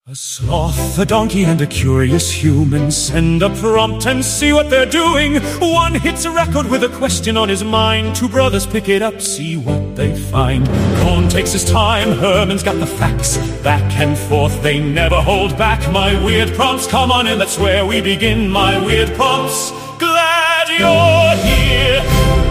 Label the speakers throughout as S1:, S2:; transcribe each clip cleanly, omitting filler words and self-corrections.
S1: A sloth, a donkey, and a curious human send a prompt and see what they're doing. One hits a record with a question on his mind. Two brothers pick it up, see what they find. Cohn takes his time, Herman's got the facts. Back and forth, they never hold back. My weird prompts, come on in, that's where we begin. My weird prompts, glad you're here.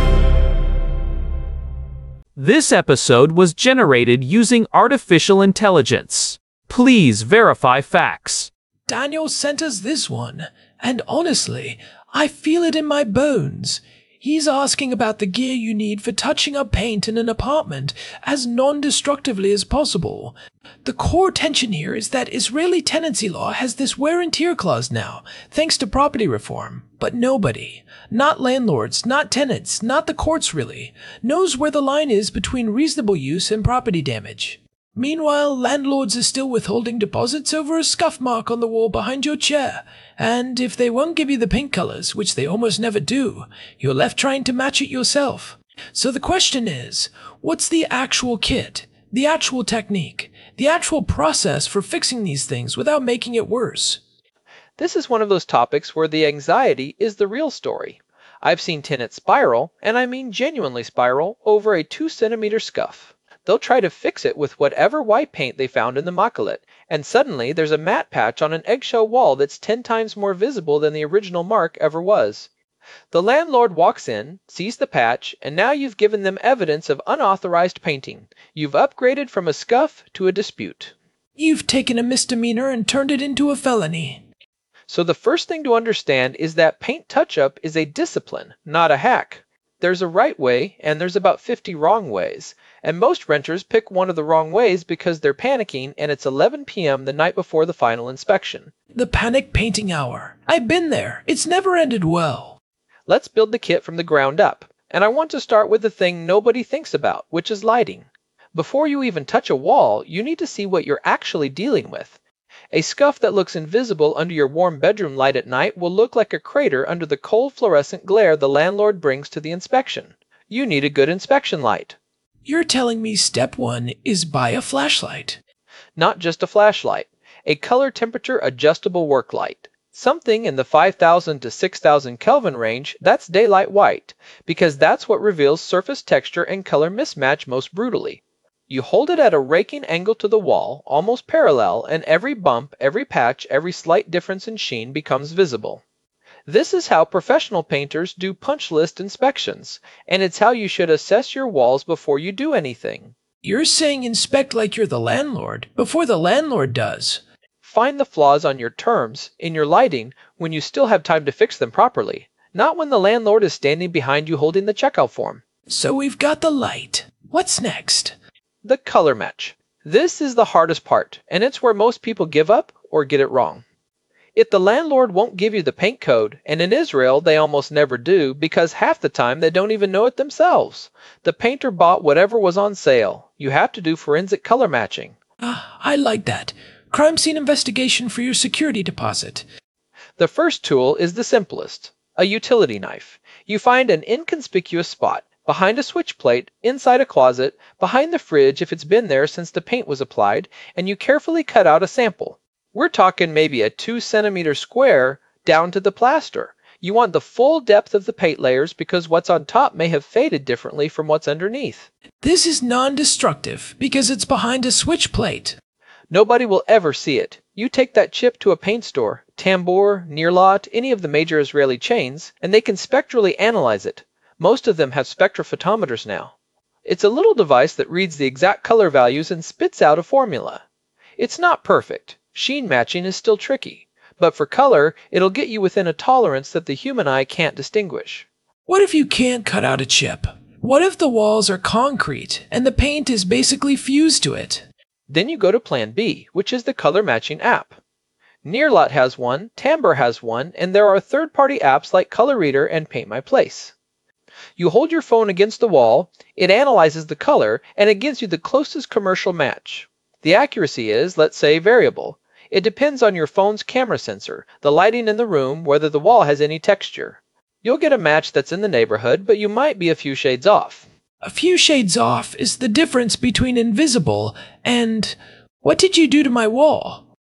S2: This episode was generated using artificial intelligence. Please verify facts.
S3: Daniel sent us this one, and honestly, I feel it in my bones. He's asking about the gear you need for touching up paint in an apartment as non-destructively as possible. The core tension here is that Israeli tenancy law has this wear and tear clause now, thanks to property reform. But nobody, not landlords, not tenants, not the courts really, knows where the line is between reasonable use and property damage. Meanwhile, landlords are still withholding deposits over a scuff mark on the wall behind your chair, and if they won't give you the paint colors, which they almost never do, you're left trying to match it yourself. So the question is, what's the actual kit, the actual technique, the actual process for fixing these things without making it worse?
S4: This is one of those topics where the anxiety is the real story. I've seen tenants spiral, and I mean genuinely spiral, over a 2-centimeter scuff. They'll try to fix it with whatever white paint they found in the macalet, and suddenly there's a matte patch on an eggshell wall that's 10 times more visible than the original mark ever was. The landlord walks in, sees the patch, and now you've given them evidence of unauthorized painting. You've upgraded from a scuff to a dispute.
S3: You've taken a misdemeanor and turned it into a felony.
S4: So the first thing to understand is that paint touch-up is a discipline, not a hack. There's a right way, and there's about 50 wrong ways. And most renters pick one of the wrong ways because they're panicking and it's 11 p.m. the night before the final inspection.
S3: The panic painting hour. I've been there. It's never ended well.
S4: Let's build the kit from the ground up. And I want to start with the thing nobody thinks about, which is lighting. Before you even touch a wall, you need to see what you're actually dealing with. A scuff that looks invisible under your warm bedroom light at night will look like a crater under the cold fluorescent glare the landlord brings to the inspection. You need a good inspection light.
S3: You're telling me step 1 is buy a flashlight.
S4: Not just a flashlight, a color temperature adjustable work light. Something in the 5,000 to 6,000 Kelvin range that's daylight white, because that's what reveals surface texture and color mismatch most brutally. You hold it at a raking angle to the wall, almost parallel, and every bump, every patch, every slight difference in sheen becomes visible. This is how professional painters do punch list inspections, and it's how you should assess your walls before you do anything.
S3: You're saying inspect like you're the landlord, before the landlord does.
S4: Find the flaws on your terms, in your lighting, when you still have time to fix them properly, not when the landlord is standing behind you holding the checkout form.
S3: So we've got the light. What's next?
S4: The color match. This is the hardest part, and it's where most people give up or get it wrong. If the landlord won't give you the paint code, and in Israel they almost never do because half the time they don't even know it themselves. The painter bought whatever was on sale. You have to do forensic color matching.
S3: I like that. Crime scene investigation for your security deposit.
S4: The first tool is the simplest, a utility knife. You find an inconspicuous spot, behind a switch plate, inside a closet, behind the fridge if it's been there since the paint was applied, and you carefully cut out a sample. We're talking maybe a 2-centimeter square down to the plaster. You want the full depth of the paint layers because what's on top may have faded differently from what's underneath.
S3: This is non-destructive because it's behind a switch plate.
S4: Nobody will ever see it. You take that chip to a paint store, Tambor, Nearlot, any of the major Israeli chains, and they can spectrally analyze it. Most of them have spectrophotometers now. It's a little device that reads the exact color values and spits out a formula. It's not perfect. Sheen matching is still tricky, but for color, it'll get you within a tolerance that the human eye can't distinguish.
S3: What if you can't cut out a chip? What if the walls are concrete and the paint is basically fused to it?
S4: Then you go to Plan B, which is the color matching app. Nearlot has one, Tambor has one, and there are third-party apps like Color Reader and Paint My Place. You hold your phone against the wall, it analyzes the color, and it gives you the closest commercial match. The accuracy is, let's say, variable. It depends on your phone's camera sensor, the lighting in the room, whether the wall has any texture. You'll get a match that's in the neighborhood, but you might be a few shades off.
S3: A few shades off is the difference between invisible and... What did you do to my wall?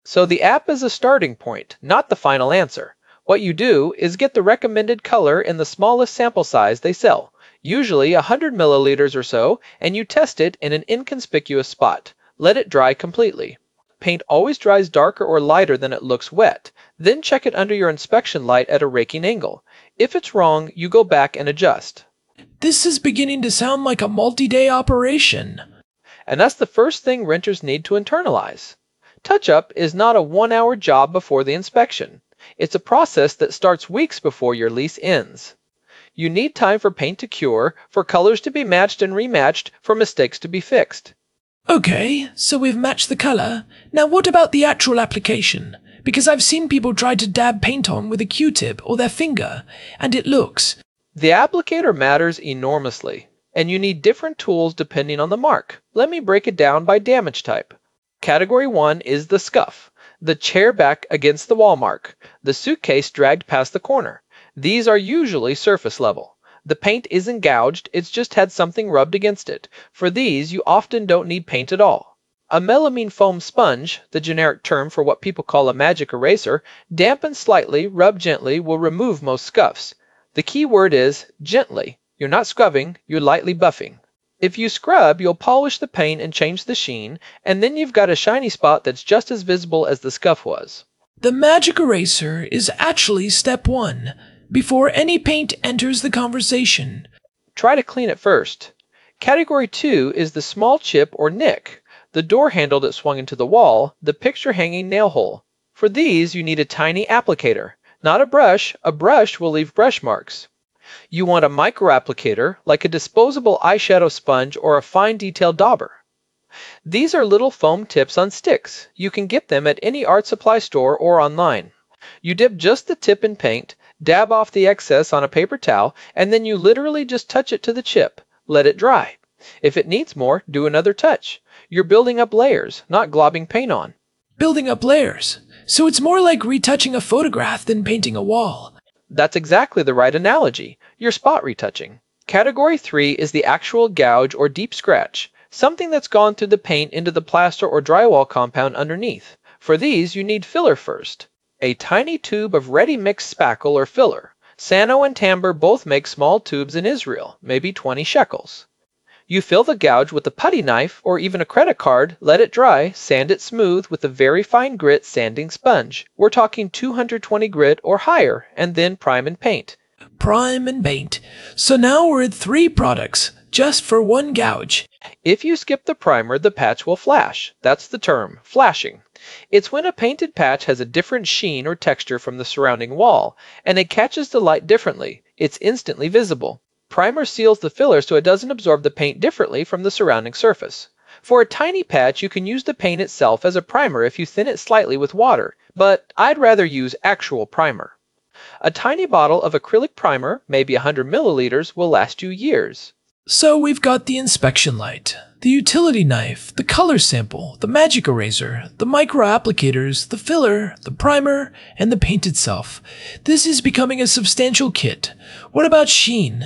S4: So the app is a starting point, not the final answer. What you do is get the recommended color in the smallest sample size they sell, usually 100 milliliters or so, and you test it in an inconspicuous spot. Let it dry completely. Paint always dries darker or lighter than it looks wet. Then check it under your inspection light at a raking angle. If it's wrong, you go back and adjust.
S3: This is beginning to sound like a multi-day operation.
S4: And that's the first thing renters need to internalize. Touch-up is not a 1-hour job before the inspection. It's a process that starts weeks before your lease ends. You need time for paint to cure, for colors to be matched and rematched, for mistakes to be fixed.
S3: Okay, so we've matched the color. Now what about the actual application? Because I've seen people try to dab paint on with a Q-tip or their finger, and it looks...
S4: The applicator matters enormously, and you need different tools depending on the mark. Let me break it down by damage type. Category 1 is the scuff, the chair back against the wall mark, the suitcase dragged past the corner. These are usually surface level. The paint isn't gouged, it's just had something rubbed against it. For these, you often don't need paint at all. A melamine foam sponge, the generic term for what people call a magic eraser, dampen slightly, rub gently, will remove most scuffs. The key word is gently. You're not scrubbing, you're lightly buffing. If you scrub, you'll polish the paint and change the sheen, and then you've got a shiny spot that's just as visible as the scuff was.
S3: The magic eraser is actually step 1, before any paint enters the conversation.
S4: Try to clean it first. Category 2 is the small chip or nick, the door handle that swung into the wall, the picture-hanging nail hole. For these, you need a tiny applicator. Not a brush will leave brush marks. You want a micro-applicator, like a disposable eyeshadow sponge or a fine detail dauber. These are little foam tips on sticks. You can get them at any art supply store or online. You dip just the tip in paint, dab off the excess on a paper towel, and then you literally just touch it to the chip. Let it dry. If it needs more, do another touch. You're building up layers, not globbing paint on.
S3: Building up layers. So it's more like retouching a photograph than painting a wall.
S4: That's exactly the right analogy. You're spot retouching. Category 3 is the actual gouge or deep scratch, something that's gone through the paint into the plaster or drywall compound underneath. For these, you need filler first. A tiny tube of ready-mixed spackle or filler. Sano and Tamber both make small tubes in Israel, maybe 20 shekels. You fill the gouge with a putty knife or even a credit card, let it dry, sand it smooth with a very fine grit sanding sponge. We're talking 220 grit or higher, and then prime and paint.
S3: Prime and paint. So now we're at 3 products, just for 1 gouge.
S4: If you skip the primer, the patch will flash. That's the term, flashing. It's when a painted patch has a different sheen or texture from the surrounding wall, and it catches the light differently. It's instantly visible. Primer seals the filler so it doesn't absorb the paint differently from the surrounding surface. For a tiny patch, you can use the paint itself as a primer if you thin it slightly with water, but I'd rather use actual primer. A tiny bottle of acrylic primer, maybe 100 milliliters, will last you years.
S3: So we've got the inspection light, the utility knife, the color sample, the magic eraser, the micro applicators, the filler, the primer, and the paint itself. This is becoming a substantial kit. What about sheen?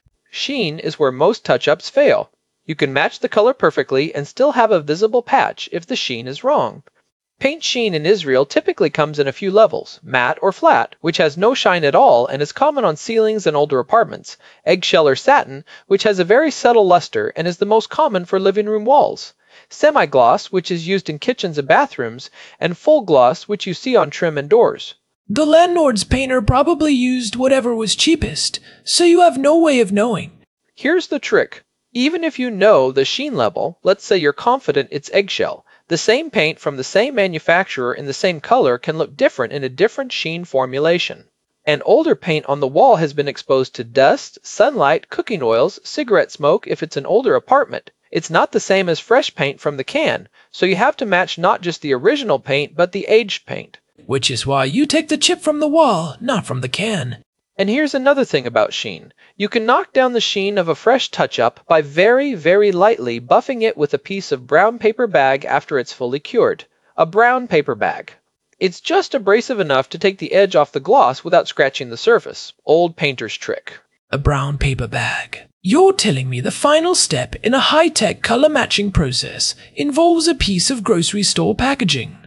S4: Sheen is where most touch-ups fail. You can match the color perfectly and still have a visible patch if the sheen is wrong. Paint sheen in Israel typically comes in a few levels, matte or flat, which has no shine at all and is common on ceilings in older apartments, eggshell or satin, which has a very subtle luster and is the most common for living room walls, semi-gloss, which is used in kitchens and bathrooms, and full gloss, which you see on trim and doors.
S3: The landlord's painter probably used whatever was cheapest, so you have no way of knowing.
S4: Here's the trick. Even if you know the sheen level, let's say you're confident it's eggshell, the same paint from the same manufacturer in the same color can look different in a different sheen formulation. And older paint on the wall has been exposed to dust, sunlight, cooking oils, cigarette smoke if it's an older apartment. It's not the same as fresh paint from the can, so you have to match not just the original paint but the aged paint.
S3: Which is why you take the chip from the wall, not from the can.
S4: And here's another thing about sheen. You can knock down the sheen of a fresh touch-up by very, very lightly buffing it with a piece of brown paper bag after it's fully cured. A brown paper bag. It's just abrasive enough to take the edge off the gloss without scratching the surface. Old painter's trick.
S3: A brown paper bag. You're telling me the final step in a high-tech color matching process involves a piece of grocery store packaging.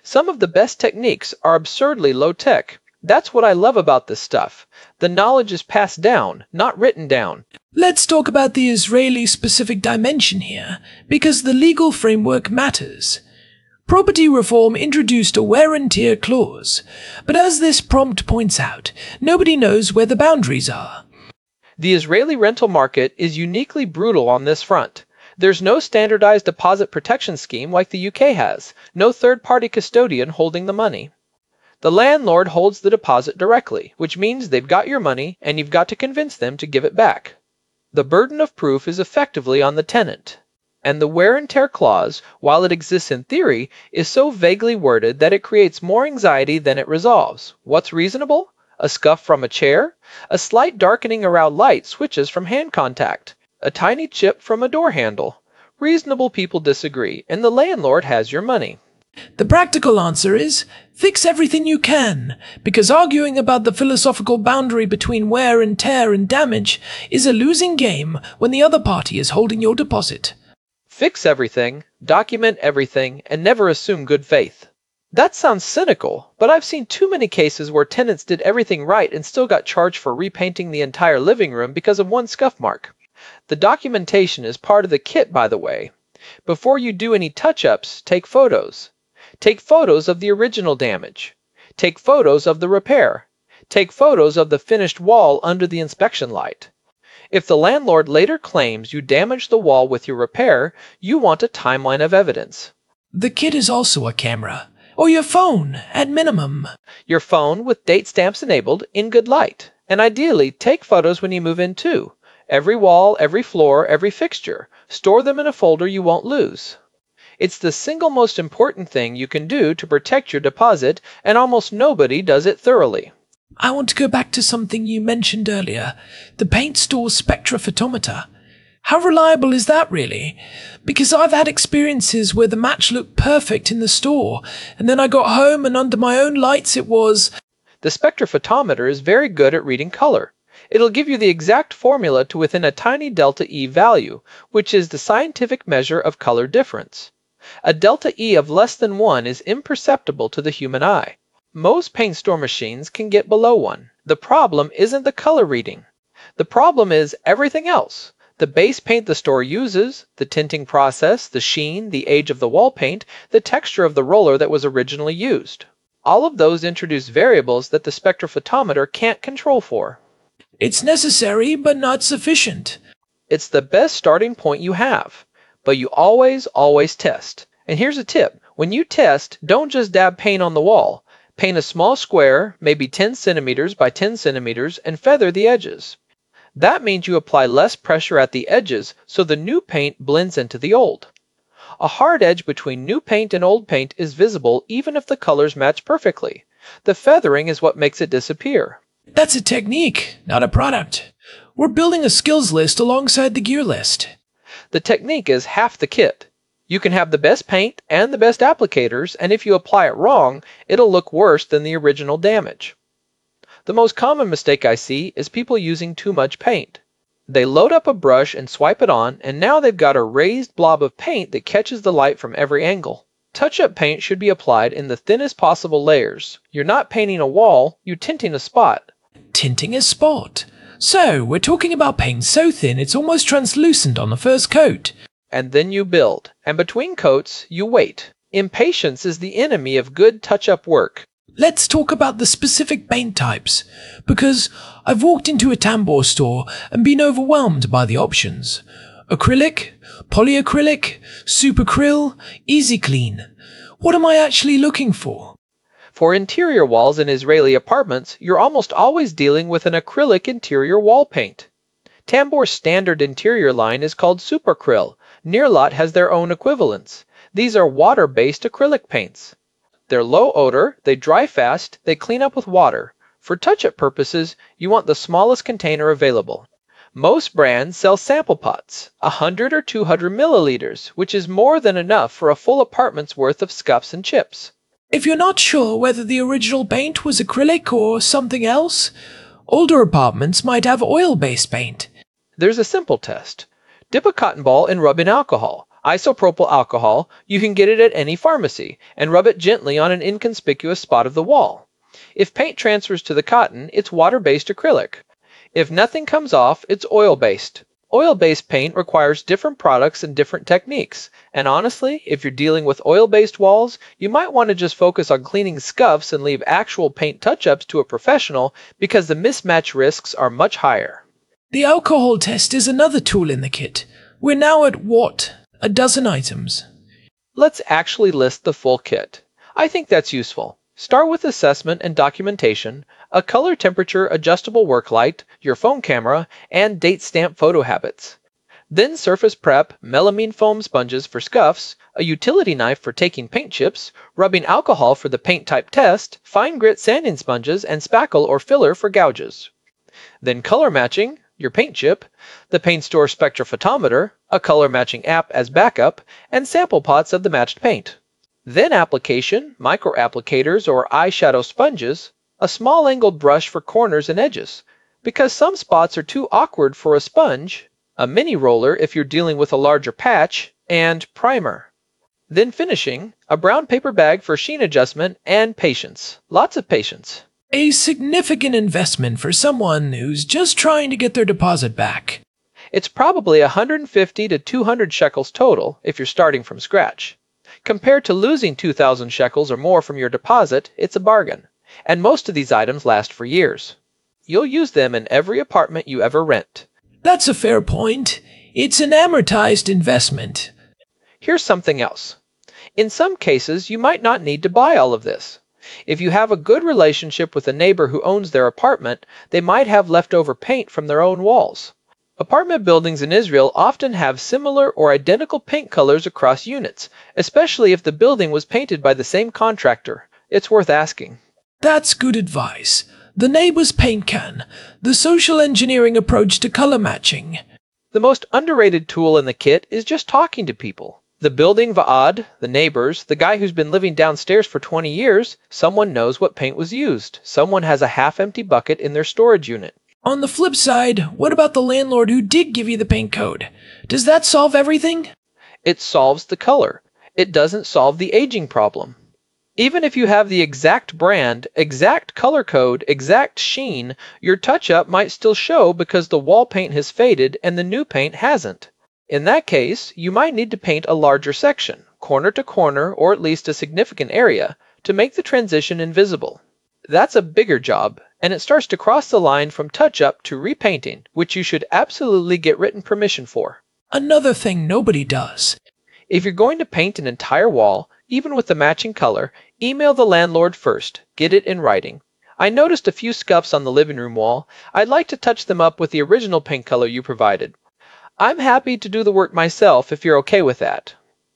S4: Some of the best techniques are absurdly low-tech. That's what I love about this stuff. The knowledge is passed down, not written down.
S3: Let's talk about the Israeli-specific dimension here, because the legal framework matters. Property reform introduced a wear and tear clause, but as this prompt points out, nobody knows where the boundaries are.
S4: The Israeli rental market is uniquely brutal on this front. There's no standardized deposit protection scheme like the UK has, no third-party custodian holding the money. The landlord holds the deposit directly, which means they've got your money and you've got to convince them to give it back. The burden of proof is effectively on the tenant. And the wear and tear clause, while it exists in theory, is so vaguely worded that it creates more anxiety than it resolves. What's reasonable? A scuff from a chair? A slight darkening around light switches from hand contact? A tiny chip from a door handle? Reasonable people disagree, and the landlord has your money.
S3: The practical answer is, fix everything you can, because arguing about the philosophical boundary between wear and tear and damage is a losing game when the other party is holding your deposit.
S4: Fix everything, document everything, and never assume good faith. That sounds cynical, but I've seen too many cases where tenants did everything right and still got charged for repainting the entire living room because of one scuff mark. The documentation is part of the kit, by the way. Before you do any touch-ups, take photos. Take photos of the original damage. Take photos of the repair. Take photos of the finished wall under the inspection light. If the landlord later claims you damaged the wall with your repair, you want a timeline of evidence.
S3: The kit is also a camera, or your phone, at minimum.
S4: Your phone with date stamps enabled in good light. And ideally, take photos when you move in too. Every wall, every floor, every fixture. Store them in a folder you won't lose. It's the single most important thing you can do to protect your deposit, and almost nobody does it thoroughly.
S3: I want to go back to something you mentioned earlier, the paint store spectrophotometer. How reliable is that really? Because I've had experiences where the match looked perfect in the store, and then I got home and under my own lights it was...
S4: The spectrophotometer is very good at reading color. It'll give you the exact formula to within a tiny delta E value, which is the scientific measure of color difference. A delta E of less than 1 is imperceptible to the human eye. Most paint store machines can get below 1. The problem isn't the color reading. The problem is everything else. The base paint the store uses, the tinting process, the sheen, the age of the wall paint, the texture of the roller that was originally used. All of those introduce variables that the spectrophotometer can't control for.
S3: It's necessary, but not sufficient.
S4: It's the best starting point you have. But you always test. And here's a tip. When you test, don't just dab paint on the wall. Paint a small square, maybe 10 centimeters by 10 centimeters, and feather the edges. That means you apply less pressure at the edges so the new paint blends into the old. A hard edge between new paint and old paint is visible even if the colors match perfectly. The feathering is what makes it disappear.
S3: That's a technique, not a product. We're building a skills list alongside the gear list.
S4: The technique is half the kit. You can have the best paint and the best applicators, and if you apply it wrong, it'll look worse than the original damage. The most common mistake I see is people using too much paint. They load up a brush and swipe it on, and now they've got a raised blob of paint that catches the light from every angle. Touch-up paint should be applied in the thinnest possible layers. You're not painting a wall, you're tinting a spot.
S3: Tinting a spot. So, we're talking about paint so thin it's almost translucent on the first coat.
S4: And then you build. And between coats, you wait. Impatience is the enemy of good touch-up work.
S3: Let's talk about the specific paint types, because I've walked into a Tambor store and been overwhelmed by the options. Acrylic, polyacrylic, supercryl, easy clean. What am I actually looking for?
S4: For interior walls in Israeli apartments, you're almost always dealing with an acrylic interior wall paint. Tambor's standard interior line is called Supercryl. Nearlot has their own equivalents. These are water-based acrylic paints. They're low odor, they dry fast, they clean up with water. For touch-up purposes, you want the smallest container available. Most brands sell sample pots, 100 or 200 milliliters, which is more than enough for a full apartment's worth of scuffs and chips.
S3: If you're not sure whether the original paint was acrylic or something else, older apartments might have oil-based paint.
S4: There's a simple test. Dip a cotton ball in rubbing alcohol. Isopropyl alcohol, you can get it at any pharmacy, and rub it gently on an inconspicuous spot of the wall. If paint transfers to the cotton, it's water-based acrylic. If nothing comes off, it's oil-based. Oil-based paint requires different products and different techniques, and honestly, if you're dealing with oil-based walls, you might want to just focus on cleaning scuffs and leave actual paint touch-ups to a professional because the mismatch risks are much higher.
S3: The alcohol test is another tool in the kit. We're now at what? A dozen items.
S4: Let's actually list the full kit. I think that's useful. Start with assessment and documentation, a color temperature adjustable work light, your phone camera, and date stamp photo habits. Then surface prep, melamine foam sponges for scuffs, a utility knife for taking paint chips, rubbing alcohol for the paint type test, fine grit sanding sponges, and spackle or filler for gouges. Then color matching, your paint chip, the paint store spectrophotometer, a color matching app as backup, and sample pots of the matched paint. Then application, micro applicators or eyeshadow sponges, a small angled brush for corners and edges. Because some spots are too awkward for a sponge, a mini roller if you're dealing with a larger patch, and primer. Then finishing, a brown paper bag for sheen adjustment and patience. Lots of patience.
S3: A significant investment for someone who's just trying to get their deposit back.
S4: It's probably 150 to 200 shekels total if you're starting from scratch. Compared to losing 2,000 shekels or more from your deposit, it's a bargain. And most of these items last for years. You'll use them in every apartment you ever rent.
S3: That's a fair point. It's an amortized investment.
S4: Here's something else. In some cases, you might not need to buy all of this. If you have a good relationship with a neighbor who owns their apartment, they might have leftover paint from their own walls. Apartment buildings in Israel often have similar or identical paint colors across units, especially if the building was painted by the same contractor. It's worth asking.
S3: That's good advice. The neighbor's paint can. The social engineering approach to color matching.
S4: The most underrated tool in the kit is just talking to people. The building va'ad, the neighbors, the guy who's been living downstairs for 20 years, someone knows what paint was used. Someone has a half-empty bucket in their storage unit.
S3: On the flip side, what about the landlord who did give you the paint code? Does that solve everything?
S4: It solves the color. It doesn't solve the aging problem. Even if you have the exact brand, exact color code, exact sheen, your touch-up might still show because the wall paint has faded and the new paint hasn't. In that case, you might need to paint a larger section, corner to corner, or at least a significant area, to make the transition invisible. That's a bigger job, and it starts to cross the line from touch-up to repainting, which you should absolutely get written permission for.
S3: Another thing nobody does.
S4: If you're going to paint an entire wall, even with the matching color, email the landlord first. Get it in writing. I noticed a few scuffs on the living room wall. I'd like to touch them up with the original paint color you provided. I'm happy to do the work myself if you're okay with that.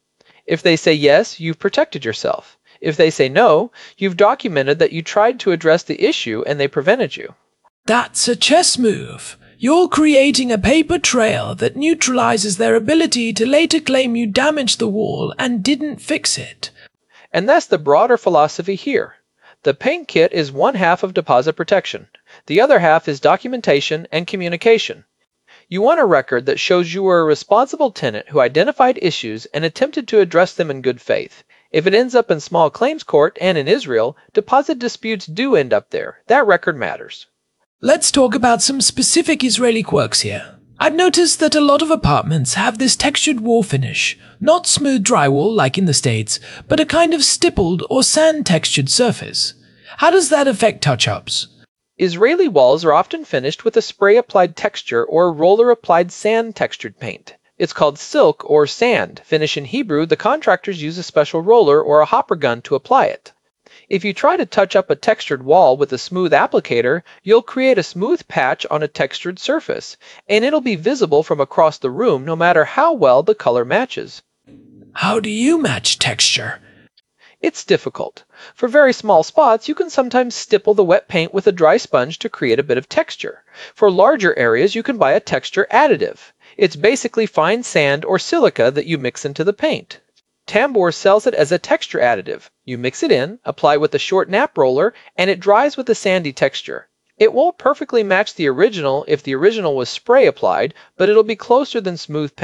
S4: If they say yes, you've protected yourself. If they say no, you've documented that you tried to address the issue and they prevented you.
S3: That's a chess move. You're creating a paper trail that neutralizes their ability to later claim you damaged the wall and didn't fix it.
S4: And that's the broader philosophy here. The paint kit is one half of deposit protection. The other half is documentation and communication. You want a record that shows you were a responsible tenant who identified issues and attempted to address them in good faith. If it ends up in small claims court and in Israel, deposit disputes do end up there. That record matters.
S3: Let's talk about some specific Israeli quirks here. I've noticed that a lot of apartments have this textured wall finish, not smooth drywall like in the States, but a kind of stippled or sand-textured surface. How does that affect touch-ups?
S4: Israeli walls are often finished with a spray-applied texture or roller-applied sand-textured paint. It's called silk or sand. Finish in Hebrew, the contractors use a special roller or a hopper gun to apply it. If you try to touch up a textured wall with a smooth applicator, you'll create a smooth patch on a textured surface, and it'll be visible from across the room no matter how well the color matches.
S3: How do you match texture?
S4: It's difficult. For very small spots, you can sometimes stipple the wet paint with a dry sponge to create a bit of texture. For larger areas, you can buy a texture additive. It's basically fine sand or silica that you mix into the paint. Tambor sells it as a texture additive. You mix it in, apply with a short nap roller, and it dries with a sandy texture. It won't perfectly match the original if the original was spray applied, but it'll be closer than smooth paint.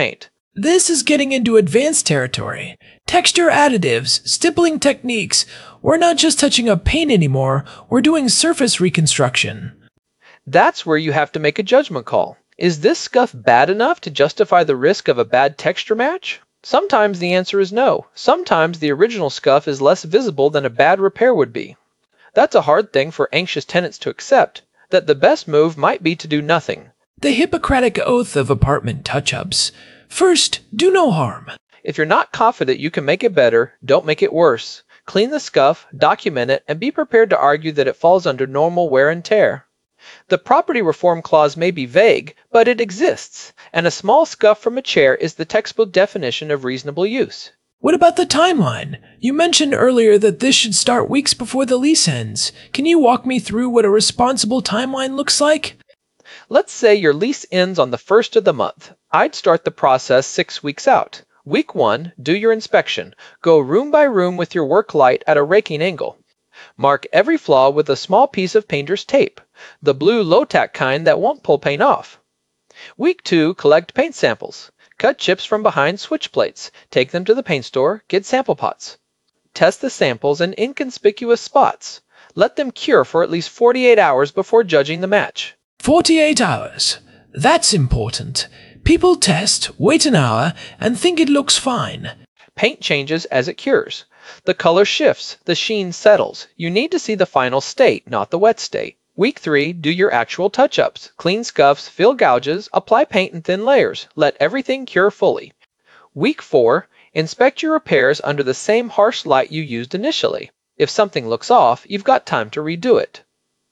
S3: This is getting into advanced territory. Texture additives, stippling techniques. We're not just touching up paint anymore, we're doing surface reconstruction.
S4: That's where you have to make a judgment call. Is this scuff bad enough to justify the risk of a bad texture match? Sometimes the answer is no. Sometimes the original scuff is less visible than a bad repair would be. That's a hard thing for anxious tenants to accept, that the best move might be to do nothing.
S3: The Hippocratic Oath of apartment touch-ups. First, do no harm.
S4: If you're not confident you can make it better, don't make it worse. Clean the scuff, document it, and be prepared to argue that it falls under normal wear and tear. The property reform clause may be vague, but it exists, and a small scuff from a chair is the textbook definition of reasonable use.
S3: What about the timeline? You mentioned earlier that this should start weeks before the lease ends. Can you walk me through what a responsible timeline looks like?
S4: Let's say your lease ends on the 1st of the month. I'd start the process 6 weeks out. Week 1, do your inspection. Go room by room with your work light at a raking angle. Mark every flaw with a small piece of painter's tape, the blue low-tack kind that won't pull paint off. Week 2, collect paint samples. Cut chips from behind switch plates. Take them to the paint store, get sample pots. Test the samples in inconspicuous spots. Let them cure for at least 48 hours before judging the match.
S3: 48 hours. That's important. People test, wait an hour, and think it looks fine.
S4: Paint changes as it cures. The color shifts, the sheen settles. You need to see the final state, not the wet state. Week 3, do your actual touch-ups. Clean scuffs, fill gouges, apply paint in thin layers. Let everything cure fully. Week 4, inspect your repairs under the same harsh light you used initially. If something looks off, you've got time to redo it.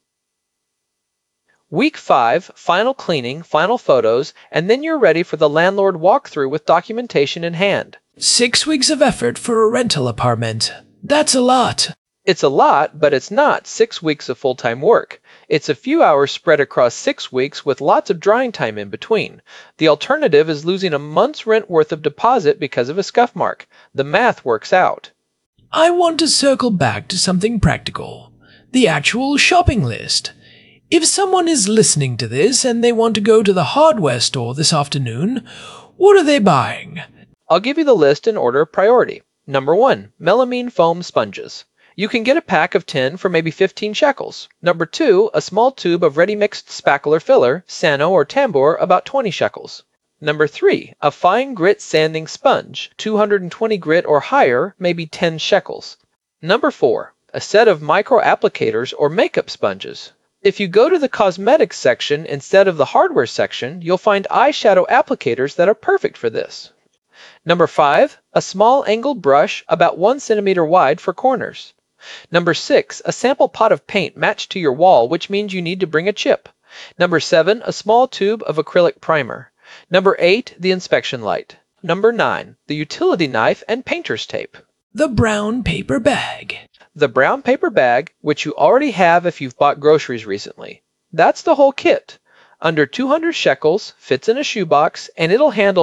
S4: Week 5, final cleaning, final photos, and then you're ready for the landlord walkthrough with documentation in hand.
S3: 6 weeks of effort for a rental apartment. That's a lot.
S4: It's a lot, but it's not 6 weeks of full-time work. It's a few hours spread across 6 weeks with lots of drying time in between. The alternative is losing a month's rent worth of deposit because of a scuff mark. The math works out.
S3: I want to circle back to something practical. The actual shopping list. If someone is listening to this and they want to go to the hardware store this afternoon, what are they buying?
S4: I'll give you the list in order of priority. Number 1, melamine foam sponges. You can get a pack of 10 for maybe 15 shekels. Number 2, a small tube of ready-mixed spackler filler, Sano or Tambor, about 20 shekels. Number 3, a fine grit sanding sponge, 220 grit or higher, maybe 10 shekels. Number 4, a set of micro applicators or makeup sponges. If you go to the cosmetics section instead of the hardware section, you'll find eyeshadow applicators that are perfect for this. Number 5, a small angled brush about 1 centimeter wide for corners. Number 6, a sample pot of paint matched to your wall, which means you need to bring a chip. Number 7, a small tube of acrylic primer. Number 8, the inspection light. Number 9, the utility knife and painter's tape.
S3: The brown paper bag.
S4: The brown paper bag, which you already have if you've bought groceries recently. That's the whole kit. Under 200 shekels, fits in a shoebox, and it'll handle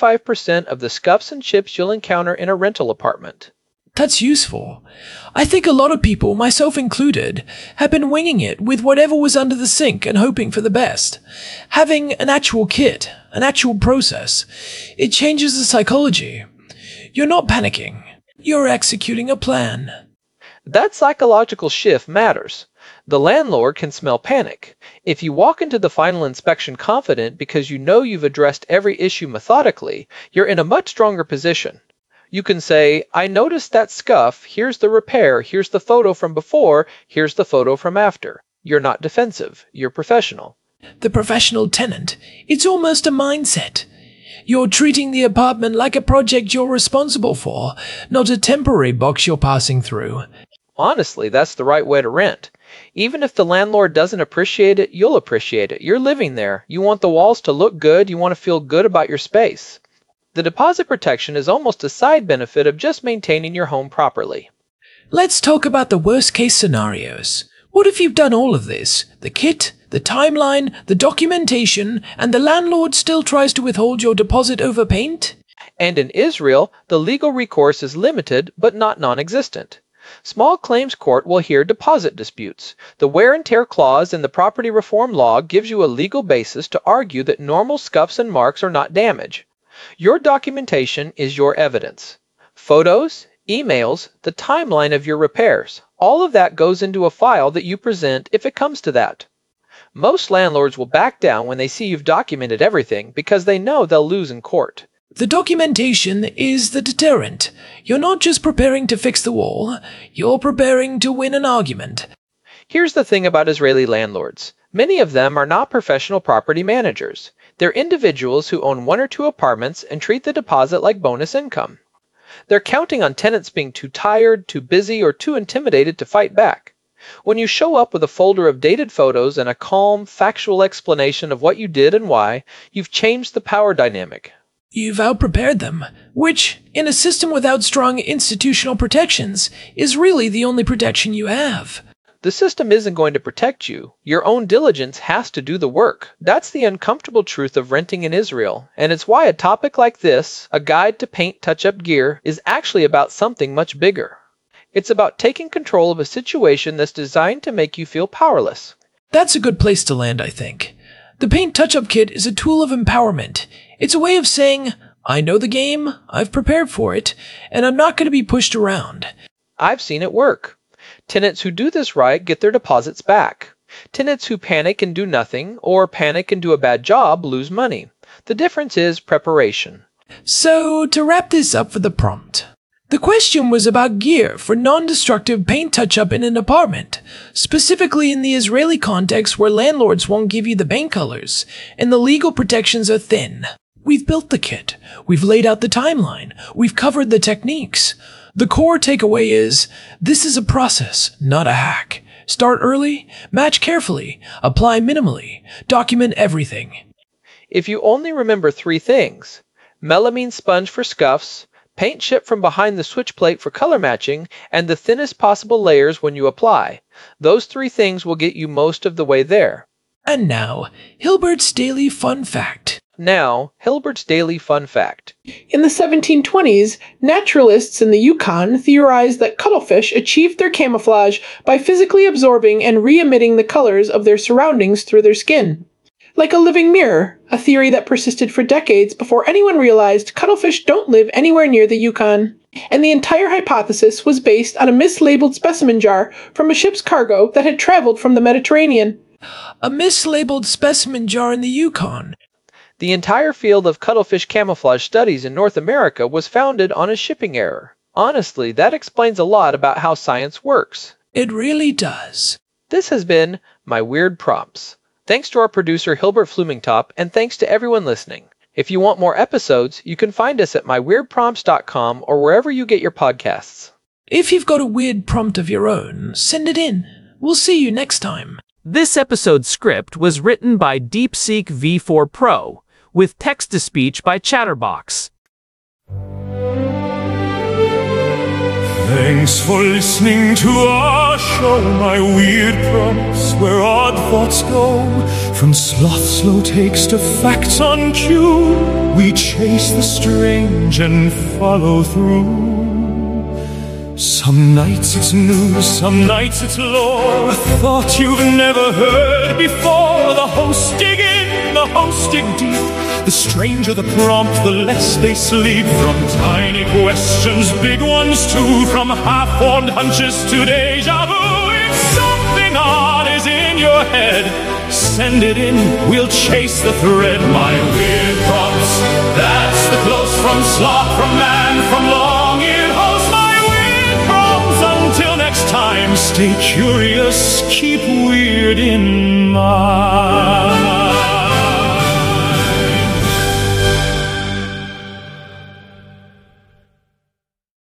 S4: 95% of the scuffs and chips you'll encounter in a rental apartment.
S3: That's useful. I think a lot of people, myself included, have been winging it with whatever was under the sink and hoping for the best. Having an actual kit, an actual process, it changes the psychology. You're not panicking. You're executing a plan.
S4: That psychological shift matters. The landlord can smell panic. If you walk into the final inspection confident because you know you've addressed every issue methodically, you're in a much stronger position. You can say, I noticed that scuff, here's the repair, here's the photo from before, here's the photo from after. You're not defensive, you're professional.
S3: The professional tenant, it's almost a mindset. You're treating the apartment like a project you're responsible for, not a temporary box you're passing through.
S4: Honestly, that's the right way to rent. Even if the landlord doesn't appreciate it, you'll appreciate it. You're living there. You want the walls to look good. You want to feel good about your space. The deposit protection is almost a side benefit of just maintaining your home properly.
S3: Let's talk about the worst-case scenarios. What if you've done all of this? The kit, the timeline, the documentation, and the landlord still tries to withhold your deposit over paint?
S4: And in Israel, the legal recourse is limited but not non-existent. Small claims court will hear deposit disputes. The wear and tear clause in the property reform law gives you a legal basis to argue that normal scuffs and marks are not damage. Your documentation is your evidence. Photos, emails, the timeline of your repairs, all of that goes into a file that you present if it comes to that. Most landlords will back down when they see you've documented everything because they know they'll lose in court.
S3: The documentation is the deterrent. You're not just preparing to fix the wall, you're preparing to win an argument.
S4: Here's the thing about Israeli landlords. Many of them are not professional property managers. They're individuals who own 1 or 2 apartments and treat the deposit like bonus income. They're counting on tenants being too tired, too busy, or too intimidated to fight back. When you show up with a folder of dated photos and a calm, factual explanation of what you did and why, you've changed the power dynamic.
S3: You've outprepared them, which, in a system without strong institutional protections, is really the only protection you have.
S4: The system isn't going to protect you. Your own diligence has to do the work. That's the uncomfortable truth of renting in Israel, and it's why a topic like this, a guide to paint touch-up gear, is actually about something much bigger. It's about taking control of a situation that's designed to make you feel powerless.
S3: That's a good place to land, I think. The Paint Touch-Up Kit is a tool of empowerment. It's a way of saying, I know the game, I've prepared for it, and I'm not going to be pushed around.
S4: I've seen it work. Tenants who do this right get their deposits back. Tenants who panic and do nothing, or panic and do a bad job, lose money. The difference is preparation.
S3: So, to wrap this up for the prompt. The question was about gear for non-destructive paint touch-up in an apartment, specifically in the Israeli context where landlords won't give you the paint colors, and the legal protections are thin. We've built the kit, we've laid out the timeline, we've covered the techniques. The core takeaway is, this is a process, not a hack. Start early, match carefully, apply minimally, document everything.
S4: If you only remember 3 things, melamine sponge for scuffs, paint shipped from behind the switch plate for color matching, and the thinnest possible layers when you apply, those 3 things will get you most of the way there.
S3: And now, Hilbert's Daily Fun Fact.
S4: Now, Hilbert's Daily Fun Fact.
S5: In the 1720s, naturalists in the Yukon theorized that cuttlefish achieved their camouflage by physically absorbing and re-emitting the colors of their surroundings through their skin. Like a living mirror, a theory that persisted for decades before anyone realized cuttlefish don't live anywhere near the Yukon. And the entire hypothesis was based on a mislabeled specimen jar from a ship's cargo that had traveled from the Mediterranean.
S3: A mislabeled specimen jar in the Yukon.
S4: The entire field of cuttlefish camouflage studies in North America was founded on a shipping error. Honestly, that explains a lot about how science works.
S3: It really does.
S4: This has been My Weird Prompts. Thanks to our producer Hilbert Flumingtop, and thanks to everyone listening. If you want more episodes, you can find us at myweirdprompts.com or wherever you get your podcasts.
S3: If you've got a weird prompt of your own, send it in. We'll see you next time.
S2: This episode's script was written by DeepSeek V4 Pro, with text-to-speech by Chatterbox.
S1: Thanks for listening to our show, My Weird Prompts, where odd thoughts go. From sloth slow takes to facts on cue, we chase the strange and follow through. Some nights it's news, some nights it's lore, a thought you've never heard before. The hosts dig in, the hosts dig deep. The stranger the prompt, the less they sleep. From tiny questions, big ones too, from half-formed hunches to deja vu. If something odd is in your head, send it in, we'll chase the thread. My weird prompts, that's the close from sloth, from man, from long-eared host. My weird prompts, until next time, stay curious, keep weird in mind.